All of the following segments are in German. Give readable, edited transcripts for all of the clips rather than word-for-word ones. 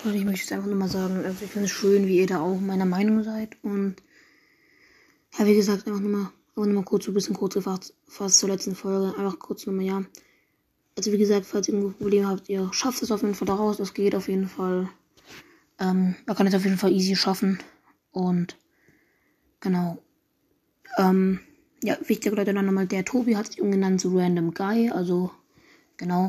Leute, ich möchte jetzt einfach nur mal sagen, also ich finde es schön, wie ihr da auch meiner Meinung seid. Und ja, wie gesagt, einfach nur mal kurz so ein bisschen kurz gefasst zur letzten Folge. Einfach kurz nochmal, ja. Also wie gesagt, falls ihr irgendwo Probleme habt, ihr schafft es auf jeden Fall daraus. Das geht auf jeden Fall. Man kann es auf jeden Fall easy schaffen. Und genau. Ja, wichtige Leute dann nochmal, der Tobi hat sich umgenannt zu Random Guy. Also, genau.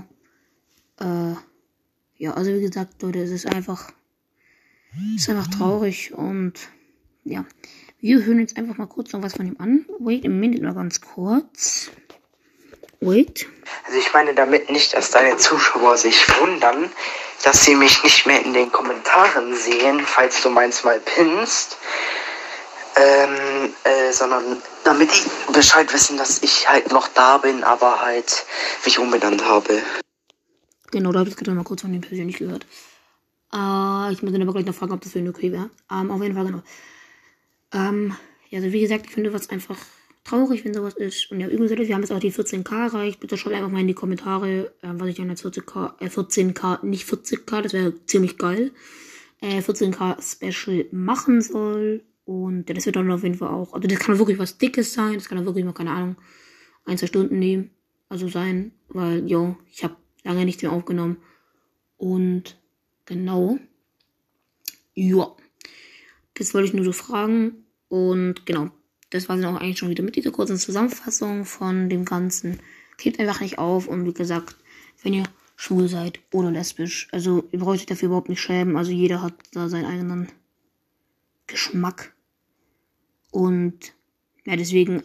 Ja, also wie gesagt, Leute, es ist einfach traurig und ja. Wir hören jetzt einfach mal kurz noch was von ihm an. Wait a minute, mal ganz kurz. Wait. Also ich meine damit nicht, dass deine Zuschauer sich wundern, dass sie mich nicht mehr in den Kommentaren sehen, falls du meins mal pinnst, sondern damit die Bescheid wissen, dass ich halt noch da bin, aber halt mich umbenannt habe. Genau, da habe ich gerade mal kurz von ihm persönlich gehört. Ich muss dann aber gleich noch fragen, ob das für ihn okay wäre. Auf jeden Fall, genau. Ja, also wie gesagt, ich finde was einfach traurig, wenn sowas ist. Und ja, übrigens, wir haben jetzt auch die 14k erreicht. Bitte schreibt einfach mal in die Kommentare, was ich dann als 14k, nicht 40k, das wäre ziemlich geil, 14k Special machen soll. Und ja, das wird dann auf jeden Fall auch, also das kann wirklich was Dickes sein, das kann dann wirklich mal, keine Ahnung, 1-2 Stunden nehmen, also sein, weil, jo, ich habe lange nichts mehr aufgenommen. Und genau, ja, das wollte ich nur so fragen. Und genau, das war dann auch eigentlich schon wieder mit dieser kurzen Zusammenfassung von dem Ganzen. Klebt einfach nicht auf und wie gesagt, wenn ihr schwul seid oder lesbisch, also ihr braucht euch dafür überhaupt nicht schämen, also jeder hat da seinen eigenen Geschmack. Und ja, deswegen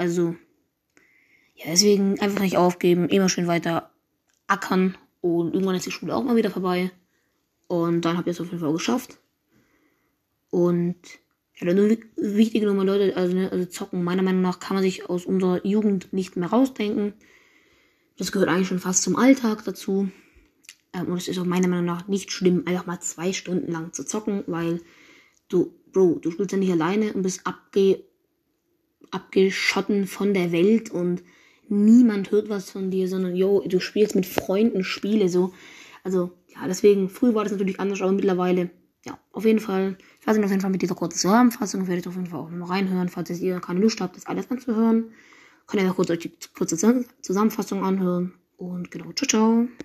einfach nicht aufgeben, immer schön weiter ackern und irgendwann ist die Schule auch mal wieder vorbei. Und dann habt ihr es auf jeden Fall geschafft. Und ja, nur wichtige Nummer, Leute, also zocken, meiner Meinung nach kann man sich aus unserer Jugend nicht mehr rausdenken. Das gehört eigentlich schon fast zum Alltag dazu. Und es ist auch meiner Meinung nach nicht schlimm, einfach mal 2 Stunden lang zu zocken, weil du spielst ja nicht alleine und bist abgeschotten von der Welt und niemand hört was von dir, sondern du spielst mit Freunden Spiele so. Also, ja, deswegen, früher war das natürlich anders, aber mittlerweile, ja, auf jeden Fall, ich weiß nicht, auf jeden Fall mit dieser kurzen Zusammenfassung werdet ihr auf jeden Fall auch noch reinhören, falls ihr keine Lust habt, das alles anzuhören. Könnt ihr ja kurz euch die kurze Zusammenfassung anhören und genau, ciao, ciao.